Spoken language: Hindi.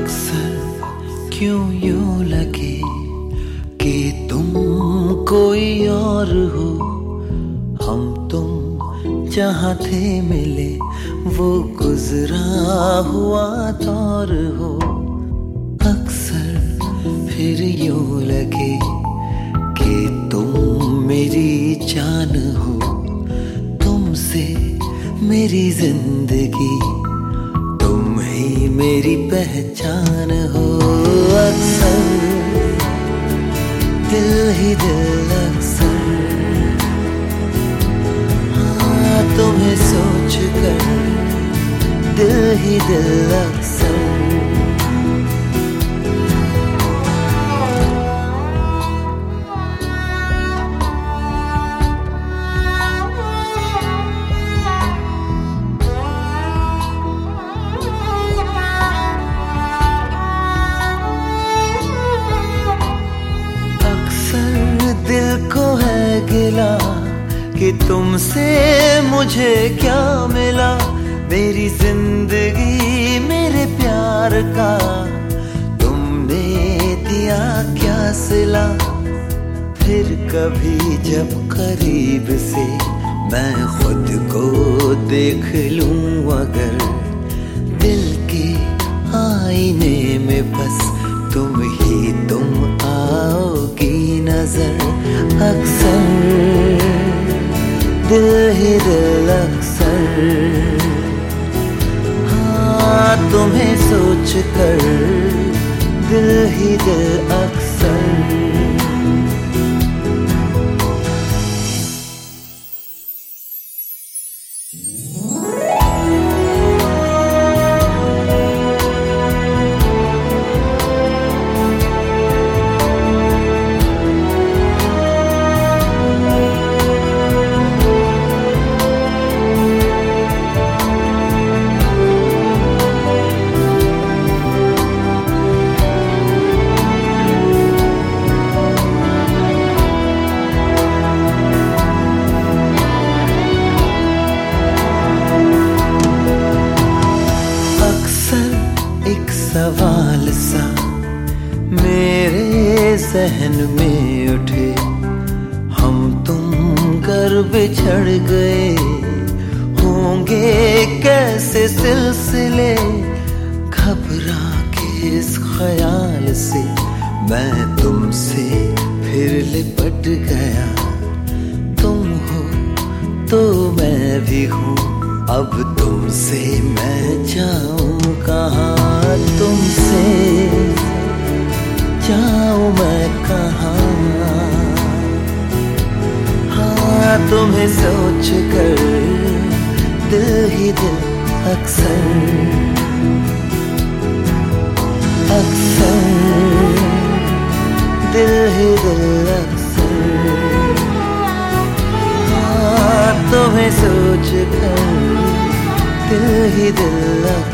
अक्सर क्यों यूं लगे कि तुम कोई और हो, हम तुम जहाँ थे मिले वो गुजरा हुआ दौर हो। अक्सर फिर यूं लगे कि तुम मेरी जान हो, तुमसे मेरी जिंदगी, तुम ही मेरी पहचान हो। अक्सर दिल ही दिल अक्सर, हाँ तुम्हें सोच कर दिल ही दिल अक्सर। दिल को है गिला कि तुमसे मुझे क्या मिला, मेरी जिंदगी मेरे प्यार का तुमने दिया क्या सिला। फिर कभी जब करीब से मैं खुद को देख लूं अगर, दिल के आईने में बस तुम ही तुम आओगी नजर। अक्सर दिल ही दिल अक्सर, हाँ तुम्हें सोच कर दिल ही दिल अक्सर। सवाल सा मेरे जहन में उठे, हम तुम कर बिछड़ गए होंगे कैसे सिलसिले। घबरा के इस ख्याल से मैं तुमसे फिर लिपट गया, तुम हो तो मैं भी हूँ, अब तुमसे मैं जाऊं कहाँ, तुमसे जाऊं मैं कहाँ। हाँ तुम्हें सोच कर दिल ही दिल अक्सर, अक्सर दिल ही दिल अक्सर, हाँ तुम्हें सोच कर दिल ही दिल